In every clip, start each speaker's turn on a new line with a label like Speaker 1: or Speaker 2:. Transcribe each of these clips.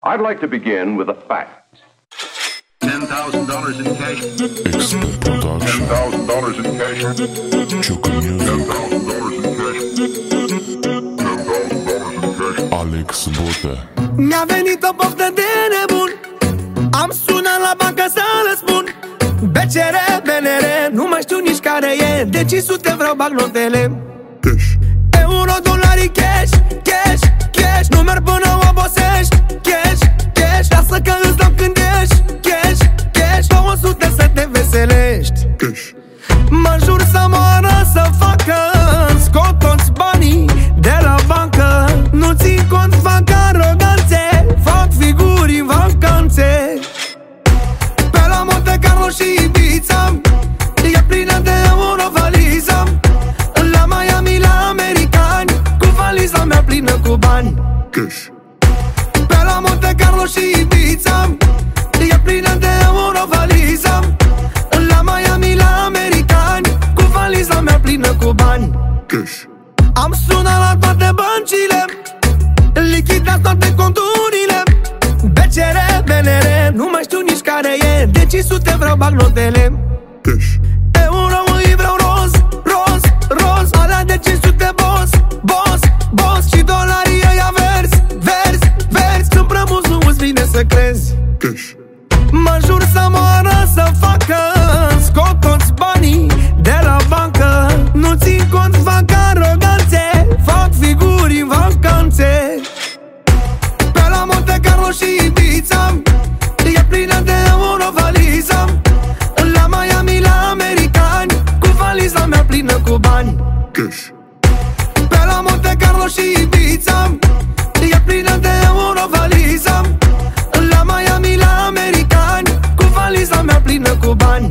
Speaker 1: I'd like to begin with a fact.
Speaker 2: $10,000 in cash.
Speaker 3: Expert Production.
Speaker 2: $10,000 in cash.
Speaker 3: Ciucă Music.
Speaker 2: $10,000 in cash. $10,000 in cash.
Speaker 3: Alex Bote.
Speaker 4: Mi-a venit o poftă de nebun. Am sunat la bancă să le spun BCR, BNR, nu mai știu nici care e. De 500 vreau bagnotele. Euro, dolari, cash, cash, cash. Nu merg până obosești. Cash, cash. Lasă că îți dau când ești. Cash, cash. 200 să te veselești. Mă jur să moară să facă. Scot toți banii de la bancă. Nu țin cont, fac aroganțe. Fac figuri în vacanțe. Pe la Monte Carlo și Ibiza e plină de euro valiza. La Miami, la americani, cu valiza mea plină cu bani. Pe la Monte Carlo și Ibiza e plină de euro valiza. La Miami, la americani, cu valiza mea plină cu bani. Am sunat la toate băncile, lichidați toate conturile. BCR, BNR, nu mai știu nici care e. De 500 vreau bagnotele. Euro îi vreau roz, roz, roz. Alea de 500 boss, boss, boss. Și dolarii ăia verzi, verzi, verzi. Când prămuți nu îți vine să crezi. Mă jur să moară să facă. Scot toți banii de la bancă. Nu țin cont, fac aroganțe. Fac figuri în vacanțe. Pe la Monte Carlo și Ibiza e plină de euro valiza. La Miami, la americani, cu valiza mea plină cu bani. Pe la Monte Carlo și Ibiza e plină de euro valiza. La Miami, la americani, cu valiza mea plină cu bani.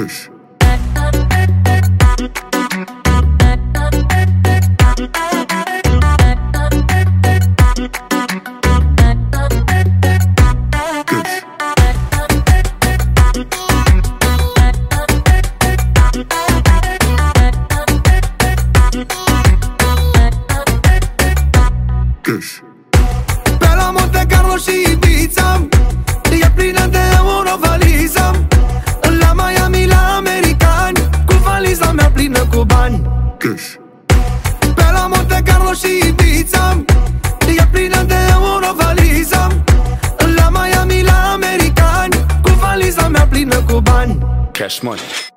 Speaker 4: Pe la Monte Carlo și Ibiza e plină de euro valiza. La Miami, la americani, cu valiza mea plină cu bani. Pe la Monte Carlo și Ibiza e plină de euro valiza. La Miami, la americani, cu valiza mea plină cu bani.
Speaker 5: Cash money.